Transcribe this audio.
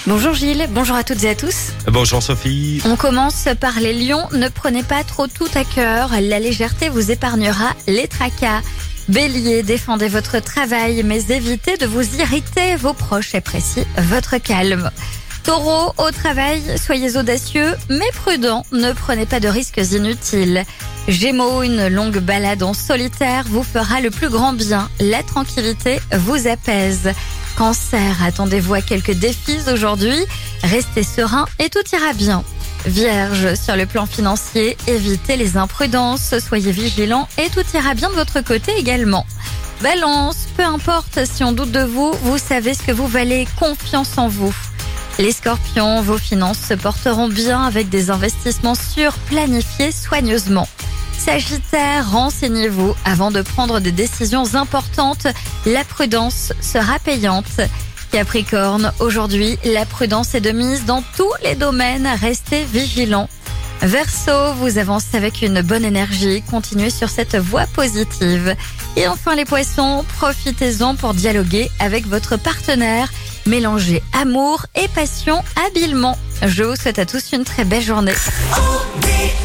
Bonjour Gilles, bonjour à toutes et à tous. Bonjour Sophie. On commence par les lions. Ne prenez pas trop tout à cœur. La légèreté vous épargnera les tracas. Bélier, défendez votre travail, mais évitez de vous irriter. Vos proches apprécient votre calme. Taureau, au travail, soyez audacieux, mais prudent. Ne prenez pas de risques inutiles. Gémeaux, une longue balade en solitaire vous fera le plus grand bien. La tranquillité vous apaise. Cancer, attendez-vous à quelques défis aujourd'hui. Restez serein et tout ira bien. Vierge, sur le plan financier, évitez les imprudences, soyez vigilants et tout ira bien de votre côté également. Balance, peu importe si on doute de vous, vous savez ce que vous valez, confiance en vous. Les scorpions, vos finances se porteront bien avec des investissements sûrs, planifiés soigneusement. Sagittaire, renseignez-vous avant de prendre des décisions importantes. La prudence sera payante. Capricorne, aujourd'hui, la prudence est de mise dans tous les domaines. Restez vigilants. Verseau, vous avancez avec une bonne énergie. Continuez sur cette voie positive. Et enfin les poissons, profitez-en pour dialoguer avec votre partenaire. Mélangez amour et passion habilement. Je vous souhaite à tous une très belle journée.